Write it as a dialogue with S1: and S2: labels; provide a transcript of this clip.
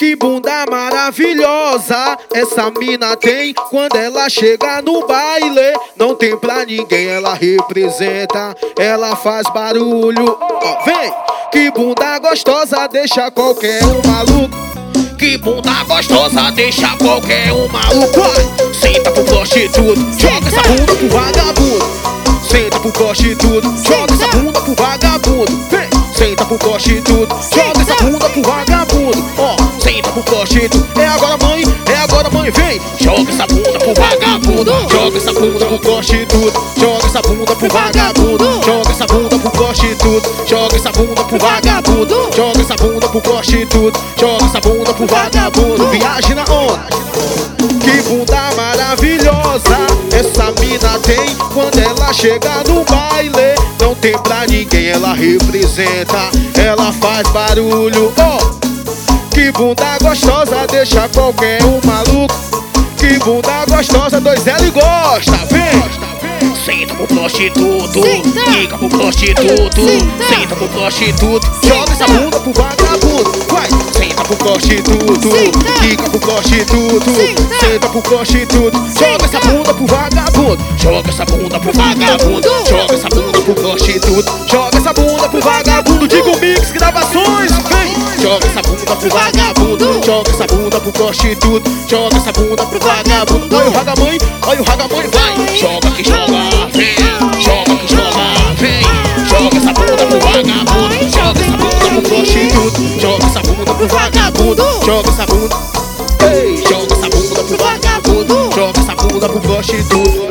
S1: Que bunda maravilhosa essa mina tem. Quando ela chega no baile, não tem pra ninguém. Ela representa, ela faz barulho. Ó, vem! Que bunda gostosa deixa qualquer um maluco. Que bunda gostosa deixa qualquer um maluco. Senta pro prostituto, joga essa bunda pro vagabundo. Senta pro prostituto, joga essa bunda pro vagabundo. Vem! Senta pro prostituto, joga essa bunda pro vagabundo. Ó, senta pro prostituto, é agora mãe, vem. Joga essa bunda pro vagabundo, joga essa bunda pro prostituto, joga essa bunda pro vagabundo, joga essa bunda pro prostituto, joga essa bunda pro vagabundo, joga essa bunda pro prostituto, joga essa bunda pro vagabundo. Viagem na onda. Que bunda maravilhosa essa mina tem. Quando ela chega no baile, não tem pra ninguém. Ela representa, ela faz barulho. Oh! Que bunda gostosa deixa qualquer um maluco. Que bunda gostosa, 2L gosta, vem! Senta pro prostituto, fica pro prostituto, senta pro prostituto, joga essa bunda pro vagabundo, vai! Senta pro prostituto, fica pro prostituto, senta pro prostituto, joga essa bunda pro vagabundo, joga essa bunda pro vagabundo, joga essa bunda pro prostituto, joga essa bunda pro vagabundo, diga o Mix Gravações, vem! Joga essa bunda pro vagabundo, joga essa bunda pro prostituto, joga essa bunda pro vagabundo. Olha o ragamãe, vai! Joga que joga, vem! Joga que joga, vem! Joga essa bunda pro vagabundo, joga essa bunda pro prostituto, joga essa bunda pro vagabundo, joga essa bunda, ei! Joga essa bunda pro vagabundo, joga essa bunda pro prostituto.